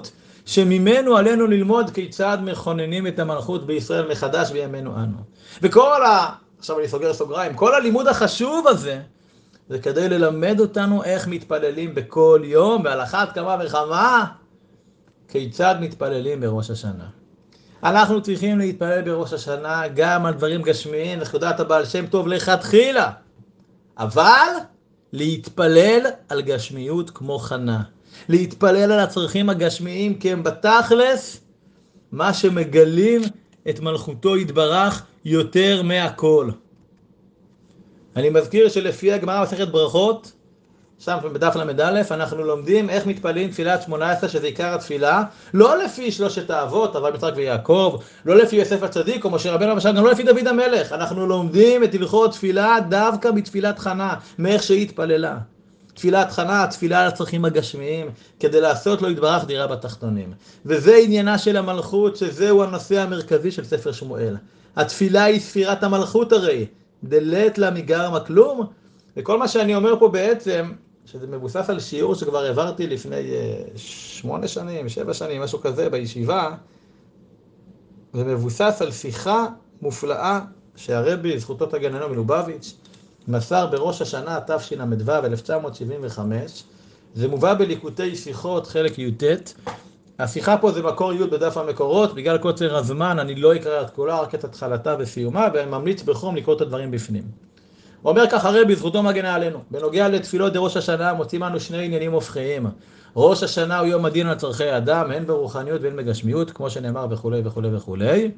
שממנו עלינו ללמוד כיצד מכוננים את המלכות בישראל מחדש בימינו אנו. וכל ה... עכשיו אני סוגר סוגריים, כל הלימוד החשוב הזה, זה כדי ללמד אותנו איך מתפללים בכל יום, ועל אחת כמה וכמה, כיצד מתפללים בראש השנה. אנחנו צריכים להתפלל בראש השנה גם על דברים גשמיים, וחודת הבעל שם טוב לכתחילה. אבל להתפלל על גשמיות כמו חנה. להתפלל על הצרכים הגשמיים, כי הם בתכלס מה שמגלים את מלכותו יתברך יותר מהכל. אני מזכיר שלפי הגמרא מסכת ברכות, שם בדף למד א', אנחנו לומדים איך מתפללים תפילת שמונה עשרה, שזה עיקר התפילה, לא לפי שלושת האבות, אברהם יצחק ויעקב, לא לפי יוסף הצדיק או משה רבנו למשל, גם לא לפי דוד המלך. אנחנו לומדים את הלכות תפילה דווקא בתפילת חנה, מאיך שהיא התפללה. תפילת חנה, תפילה על הצרכים הגשמיים, כדי לעשות לו יתברך דירה בתחתונים. וזה עניינה של המלכות, שזהו הנושא המרכזי של ספר שמואל. התפילה היא ספירת המלכות הרי, דלת לה מגרמה כלום. וכל מה שאני אומר פה בעצם, שזה מבוסס על שיעור שכבר העברתי לפני שמונה שנים, שבע שנים, משהו כזה בישיבה, ומבוסס על שיחה מופלאה שהרבי, זכותו תגננו מלובביץ', מסר בראש השנה תשל"ו אלף תשע מאות שבעים וחמש. זה מובא בליקוטי שיחות חלק י"ט. השיחה פה זה מקור י' בדף המקורות, בגלל קוצר הזמן אני לא אקרא את כולה, רק את התחלתה וסיומה, ואני ממליץ בחום לקרוא את הדברים בפנים. הוא אומר כך הרבי, זכותו מגנה עלינו. בנוגע לתפילות דראש השנה מוצאים לנו שני עניינים הופכיים. ראש השנה הוא יום הדין על צורכי האדם, הן ברוחניות והן בגשמיות, כמו שנאמר וכו' וכו' וכו'.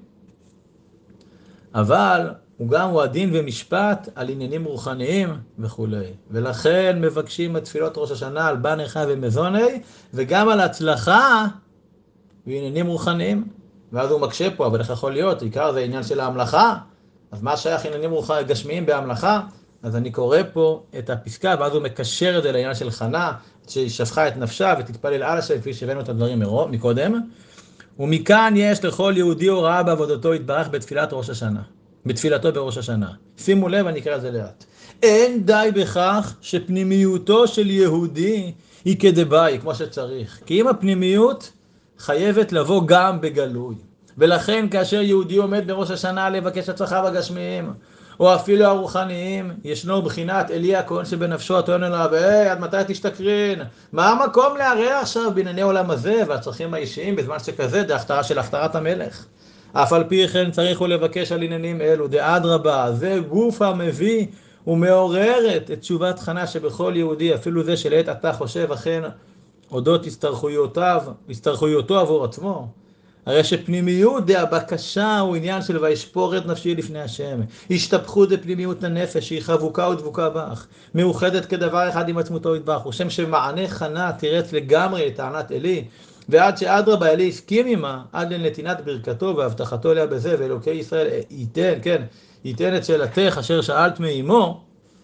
אבל הוא גם הוא הדין ומשפט על עניינים רוחניים וכו'. ולכן מבקשים את תפילות ראש השנה על בניך ומזוני, וגם על הצלחה בעניינים רוחניים. ואז הוא מקשה פה, אבל איך יכול להיות? עיקר זה עניין של ההמלכה. אז מה שייך עניינים גשמיים בהמלכה? אז אני קורא פה את הפסקה, ואז הוא מקשר את זה לעניין של חנה, שהיא שפכה את נפשה ותתפלל על השם, כפי שהבאנו את הדברים מקודם. ומכאן יש לכל יהודי הוראה בעבודתו יתברך בתפילת ראש השנה, בתפילתו בראש השנה. שימו לב, אני אקרא את זה לאט. אין די בכך שפנימיותו של יהודי היא כדבעי, כמו שצריך. כי אם הפנימיות חייבת לבוא גם בגלוי. ולכן כאשר יהודי עומד בראש השנה לבקש הצלחה בגשמיים, או אפילו הרוחניים, ישנו בחינת אלי הכהן שבנפשו הטוען אליו, היי, עד מתי תשתכרין? מה המקום להרע עכשיו בענייני עולם הזה והצרכים האישיים בזמן שכזה, זה הכתרה של הכתרת המלך. אף על פי כן צריך הוא לבקש על עניינים אלו, דאדרבה, זה גוף המביא ומעוררת את תשובת חנה שבכל יהודי, אפילו זה שלעת אתה חושב אכן אודות הסתרחויותיו, הסתרחויותו עבור עצמו. הרי שפנימיות דה הבקשה הוא עניין של וישפור את נפשי לפני השם. השתפכות דפנימיות הנפש שהיא חבוקה ודבוקה בך. מאוחדת כדבר אחד עם עצמותו יתברך. הוא שם שמענה חנה תירץ לגמרי את טענת אלי. ועד שאדרבה אלי הסכים עמה, עד לנתינת ברכתו והבטחתו לה בזה, ואלוקי ישראל ייתן, כן, ייתן את שאלתך אשר שאלת מאמו,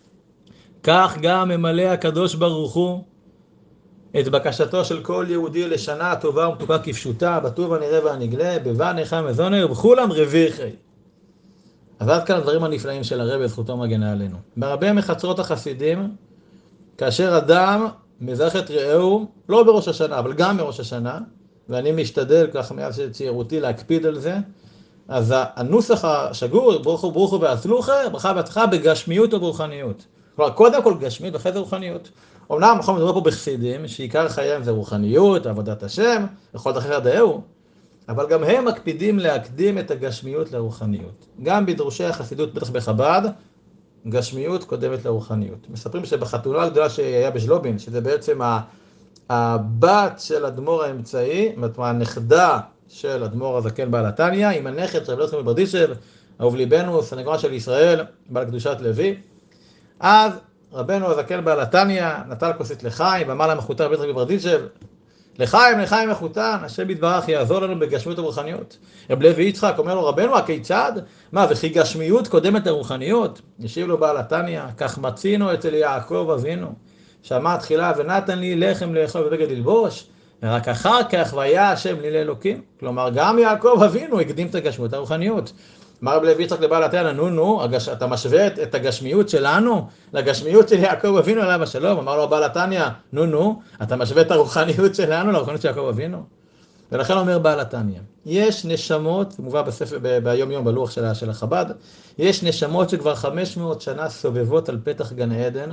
כך גם ממלא הקדוש ברוך הוא את בקשתו של כל יהודי לשנה טובה ומתוקה כפשוטה, בטוב הנראה והנגלה, בבניך מזוני ובכולם רוויחי. אז עד כאן הדברים הנפלאים של הרבי, זכותו מגנה עלינו. בהרבה מחצרות החסידים, כאשר אדם מזרח את רעהו, לא בראש השנה, אבל גם בראש השנה, ואני משתדל כך מאז צעירותי להקפיד על זה, אז הנוסח השגור, ברוכו ברוכו והצלוחה, ברכה והצלחה בגשמיות וברוחניות. כלומר, קודם כל גשמיות ואחרי זה רוחניות. אמנם אנחנו מדברים פה בחסידים, שעיקר חייהם זה רוחניות, עבודת השם, וכל דרכי דאהו, אבל גם הם מקפידים להקדים את הגשמיות לרוחניות. גם בדרושי החסידות, בטח בחב"ד, גשמיות קודמת לרוחניות. מספרים שבחתונה הגדולה שהיה בשלובין, שזה בעצם הבת של אדמו"ר האמצעי, זאת אומרת, הנכדה של אדמו"ר הזקן בעל התניא, עם הנכד של רבי יוסף מברדיצ'ב, אהוב ליבנו, סנגורן של ישראל, בעל קדושת לוי. אז רבנו הזקן בעל התניא נטל כוסית לחיים, ואמר להם מחותן רבי יוסף מברדיצ'ב, לחיים, לחיים מחותן, השם יתברך יעזור לנו בגשמיות וברוחניות. רב לוי יצחק אומר לו, רבנו, הכיצד? מה, וכי גשמיות קודמת לרוחניות? ישיב לו בעל התניא, כך מצינו אצל יעקב אבינו, שאמר תחילה, ונתן לי לחם לאכול ובגד ללבוש, ורק אחר כך והיה השם לי לאלוקים. כלומר, גם יעקב אבינו הקדים את הגשמיות הרוחניות. אמר רב לוי יצחק לבעל התניא, נו נו, הגש... אתה משווה את הגשמיות שלנו לגשמיות של יעקב אבינו עליו השלום. אמר לו בעל התניא, נו נו, אתה משווה את הרוחניות שלנו לרוחניות של יעקב אבינו. ולכן אומר בעל התניא, יש נשמות, זה מובא בספר, ביום יום בלוח של, של החב"ד, יש נשמות שכבר חמש מאות שנה סובבות על פתח גן עדן,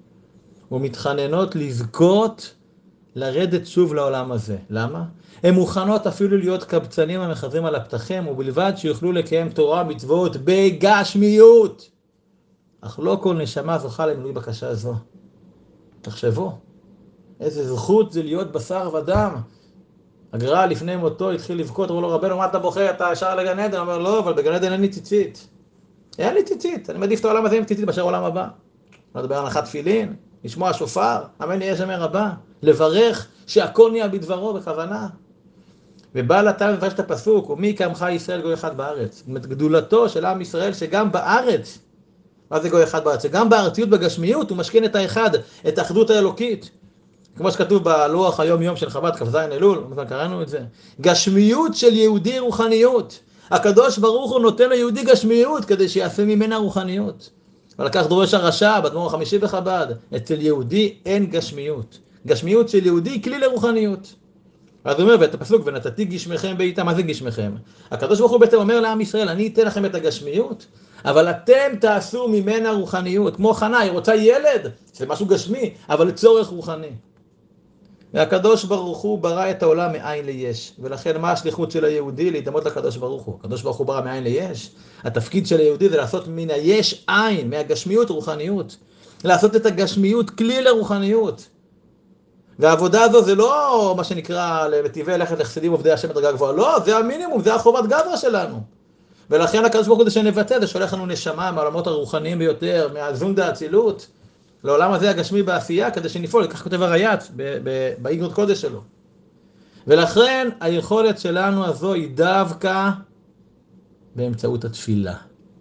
ומתחננות לזכות לרדת שוב לעולם הזה. למה? הן מוכנות אפילו להיות קבצנים המחזרים על הפתחים, ובלבד שיוכלו לקיים תורה מצוות בגשמיות. אך לא כל נשמה זוכה למילוי בקשה זו. תחשבו, איזה זכות זה להיות בשר ודם. הגר"א לפני מותו התחיל לבכות, אמרו לו, רבנו, מה אתה בוכה? אתה ישר לגן עדן? הוא אומר, לא, אבל בגן עדן אין לי ציצית. אין לי ציצית, אני מעדיף את העולם הזה עם ציצית באשר העולם הבא. לא לדבר על הנחת תפילין, לשמוע שופר, אמן יהיה שמי רבה, לברך שהכל נהיה בדברו בכוונה. ובעל התניא מפרש את הפסוק, ומי כעמך ישראל גוי אחד בארץ. זאת גדולתו של עם ישראל שגם בארץ, מה זה גוי אחד בארץ? שגם בארציות בגשמיות הוא משכין את האחד, את האחדות האלוקית. כמו שכתוב בלוח היום יום של חב"ד כ"ז אלול, קראנו את זה. גשמיות של יהודי רוחניות. הקדוש ברוך הוא נותן ליהודי גשמיות כדי שיעשה ממנה רוחניות. ולכך דורש הרש"ב, באדמו"ר החמישי בחב"ד, אצל יהודי אין גשמיות. גשמיות של יהודי כלי לרוחניות. אז הוא אומר, ואת הפסוק, ונתתי גשמכם בעיתם, מה זה גשמכם? הקדוש ברוך הוא בעצם אומר לעם ישראל, אני אתן לכם את הגשמיות, אבל אתם תעשו ממנה רוחניות. כמו חנה, היא רוצה ילד, זה משהו גשמי, אבל לצורך רוחני. והקדוש ברוך הוא ברא את העולם מאין ליש, ולכן מה השליחות של היהודי? להידמות לקדוש ברוך הוא. הקדוש ברוך הוא ברא מאין ליש. התפקיד של היהודי זה לעשות מן היש עין, מהגשמיות רוחניות. לעשות את הגשמיות כלי לרוחניות. והעבודה הזו זה לא מה שנקרא לטבעי לכת לחסידים עובדי השם מדרגה גבוהה, לא, זה המינימום, זה החובת גברא שלנו. ולכן הקדוש ברוך הוא זה שנבטא, זה שולח לנו נשמה מהעולמות הרוחניים ביותר, מהזונדה האצילות, לעולם הזה הגשמי בעשייה, כדי שנפעול, כך כותב הריי"צ באיגרות קודש שלו. ולכן היכולת שלנו הזו היא דווקא באמצעות התפילה.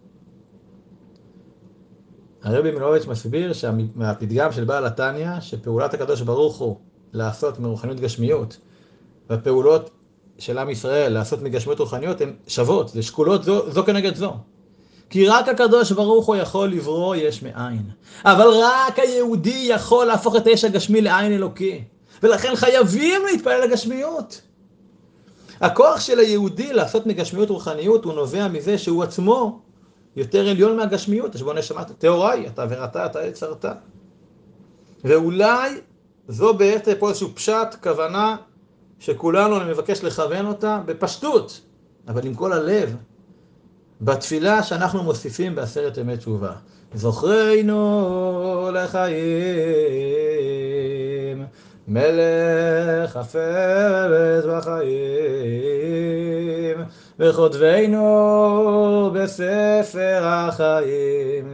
הרבי מלובביץ' מסביר מהפתגם של בעל התניא, שפעולת הקדוש ברוך הוא לעשות מרוחניות גשמיות, והפעולות של עם ישראל לעשות מגשמיות רוחניות הן שוות, זה שקולות זו, זו כנגד זו. כי רק הקדוש ברוך הוא יכול לברוא יש מאין. אבל רק היהודי יכול להפוך את האש הגשמי לעין אלוקי. ולכן חייבים להתפלל לגשמיות. הכוח של היהודי לעשות מגשמיות רוחניות הוא נובע מזה שהוא עצמו יותר עליון מהגשמיות. יש בו נשמה תאוראי, אתה וראתה, אתה יצרת. ואולי זו בעצם פה איזשהו פשט, כוונה, שכולנו אני מבקש לכוון אותה בפשטות, אבל עם כל הלב. בתפילה שאנחנו מוסיפים בעשרת ימי תשובה. זוכרנו לחיים, מלך הפרס בחיים, וכותבנו בספר החיים,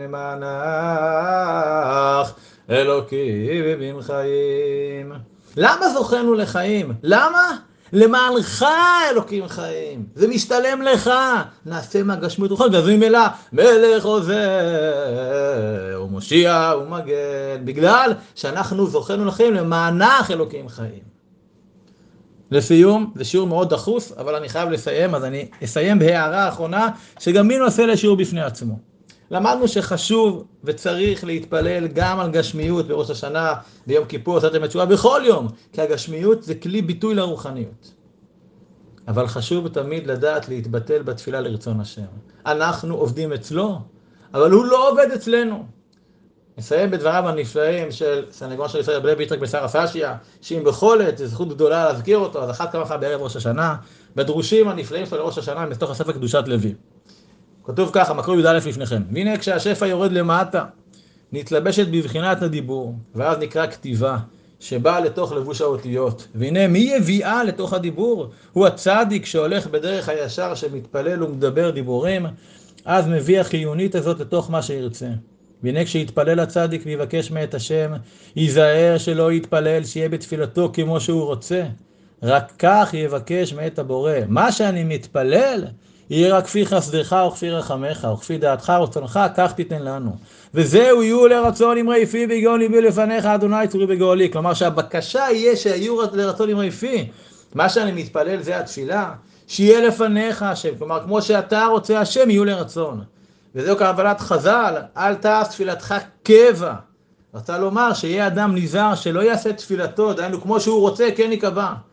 למענך אלוקים בן חיים. למה זוכרנו לחיים? למה? למענך אלוקים חיים, זה משתלם לך, נעשה מהגשמיות רוחנית, ואז ממילא מלך עוזר ומושיע ומגן, בגלל שאנחנו זוכרנו לחיים למענך אלוקים חיים. לסיום, זה שיעור מאוד דחוס, אבל אני חייב לסיים, אז אני אסיים בהערה האחרונה, שגם מי נושא לשיעור בפני עצמו. למדנו שחשוב וצריך להתפלל גם על גשמיות בראש השנה, ביום כיפור, עשרת ימי תשובה, בכל יום, כי הגשמיות זה כלי ביטוי לרוחניות. אבל חשוב תמיד לדעת להתבטל בתפילה לרצון השם. אנחנו עובדים אצלו, אבל הוא לא עובד אצלנו. נסיים בדבריו הנפלאים של סנגון של ישראל בלב יצחק בשר הפשיה, שאם בכל עת זו זכות גדולה להזכיר אותו, אז אחת כמוך בערב ראש השנה, בדרושים הנפלאים של ראש השנה, מתוך הספר קדושת לוי. כתוב ככה, מקור י"א לפניכם. והנה כשהשפע יורד למטה, נתלבשת בבחינת הדיבור, ואז נקרא כתיבה, שבאה לתוך לבוש האותיות. והנה מי יביאה לתוך הדיבור? הוא הצדיק שהולך בדרך הישר, שמתפלל ומדבר דיבורים, אז מביא החיונית הזאת לתוך מה שירצה. והנה כשיתפלל הצדיק ויבקש מאת השם, ייזהר שלא יתפלל שיהיה בתפילתו כמו שהוא רוצה. רק כך יבקש מאת הבורא. מה שאני מתפלל, יהיה רק כפי חסדך וכפי רחמך וכפי דעתך ורצונך, כך תיתן לנו. וזהו יהיו לרצון אמרי פי ויגאון ליבי לפניך אדוני צורי בגאולי. כלומר שהבקשה יהיה שיהיו לרצון אמרי פי. מה שאני מתפלל זה התפילה, שיהיה לפניך השם. כלומר כמו שאתה רוצה השם יהיו לרצון. וזהו כהבנת חז"ל, אל תעש תפילתך קבע. רצה לומר שיהיה אדם נזהר שלא יעשה תפילתו, דהיינו כמו שהוא רוצה כן יקבע.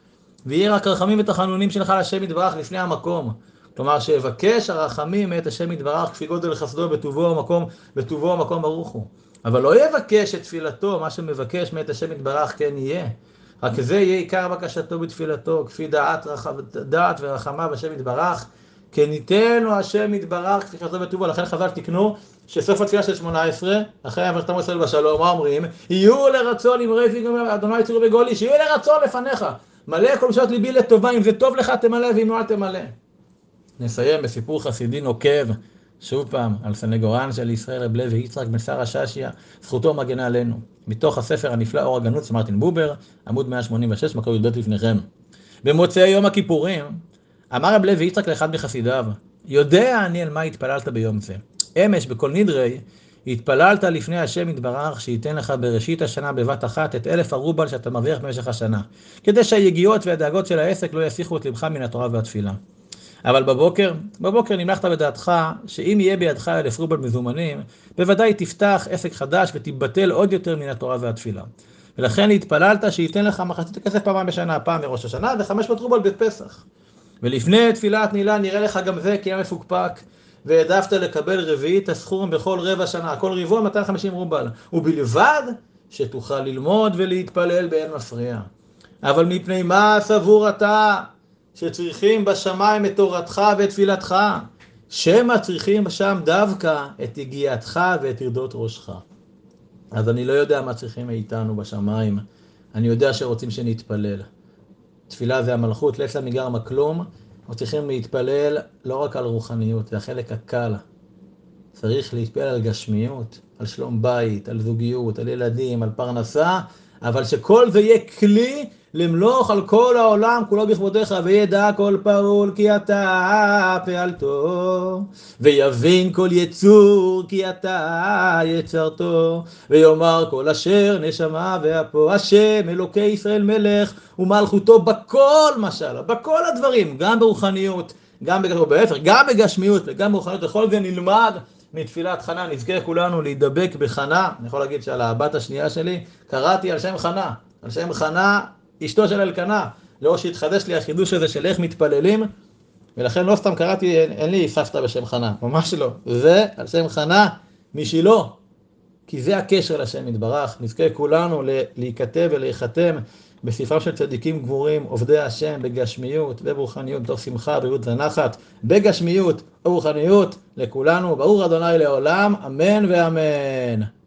ויהיה רק רחמים ותחנונים שלך להשם יתברך לפני המקום. כלומר, שיבקש הרחמים מאת השם יתברך כפי גודל חסדו בטובו המקום, בטובו המקום ברוך הוא. אבל לא יבקש את תפילתו, מה שמבקש מאת השם יתברך כן יהיה. רק זה יהיה עיקר בקשתו בתפילתו, כפי דעת, רחב, דעת ורחמיו השם יתברך, כן ייתן לו השם יתברך כפי חסדו בטובו. לכן חז"ל תקנו שסוף התפילה של שמונה עשרה, אחרי ותחתמו ישראל בשלום, מה אומרים? יהיו לרצון אמרי פי אדוני צור וגואלי, שיהיו לרצון לפניך. מלא כל משאלות ליבי לטובה, אם זה טוב לך תמלא ואם לא אל תמלא. נסיים בסיפור חסידי נוקב, שוב פעם, על סנגורן של ישראל רב לוי יצחק בן שרה ששיה, זכותו מגנה עלינו. מתוך הספר הנפלא אור הגנות של מרטין בובר, עמוד מאה שמונים ושש, מקור י"ב לפניכם. במוצאי יום הכיפורים, אמר רב לוי יצחק לאחד מחסידיו, יודע אני על מה התפללת ביום זה. אמש בכל נדרי, התפללת לפני השם יתברך שייתן לך בראשית השנה בבת אחת את אלף הרובל שאתה מרוויח במשך השנה, כדי שהיגיעות והדאגות של העסק לא יסיחו את לבך מן התורה והתפילה. אבל בבוקר, בבוקר נמלכת בדעתך שאם יהיה בידך אלף רובל מזומנים, בוודאי תפתח עסק חדש ותתבטל עוד יותר מן התורה והתפילה. ולכן התפללת שייתן לך מחצית הכסף פעם בשנה, פעם מראש השנה ו-חמש מאות רובל בפסח. ולפני תפילת נעילה נראה לך גם זה כי היה מפוקפק, והעדפת לקבל רביעית הסכום בכל רבע שנה, כל רבעון מאתיים וחמישים רובל, ובלבד שתוכל ללמוד ולהתפלל באין מפריע. אבל מפני מה סבור אתה שצריכים בשמיים את תורתך ואת תפילתך, שמא צריכים שם דווקא את הגיעתך ואת ירדות ראשך. אז אני לא יודע מה צריכים מאיתנו בשמיים, אני יודע שרוצים שנתפלל. תפילה זה המלכות, לית לה מגרמה כלום, אנחנו צריכים להתפלל לא רק על רוחניות, זה החלק הקל. צריך להתפלל על גשמיות, על שלום בית, על זוגיות, על ילדים, על פרנסה, אבל שכל זה יהיה כלי למלוך על כל העולם כולו בכבודך, וידע כל פעול כי אתה פעלתו, ויבין כל יצור כי אתה יצרתו, ויאמר כל אשר נשמה ואפו, השם אלוקי ישראל מלך ומלכותו בכל משל, בכל הדברים, גם ברוחניות, גם בהפך, גם בגשמיות וגם ברוחניות, לכל זה נלמד מתפילת חנה. נזכה כולנו להידבק בחנה. אני יכול להגיד שעל הבת השנייה שלי קראתי על שם חנה, על שם חנה אשתו של אלקנה, לא שהתחדש לי החידוש הזה של איך מתפללים, ולכן לא סתם קראתי, אין, אין לי סבתא בשם חנה, ממש לא. זה על שם חנה משילה, כי זה הקשר לשם יתברך. נזכה כולנו להיכתב ולהיחתם בספרם של צדיקים גבורים, עובדי השם, בגשמיות וברוחניות, בתוך שמחה, בריאות ונחת, בגשמיות וברוחניות לכולנו. ברוך אדוני לעולם, אמן ואמן.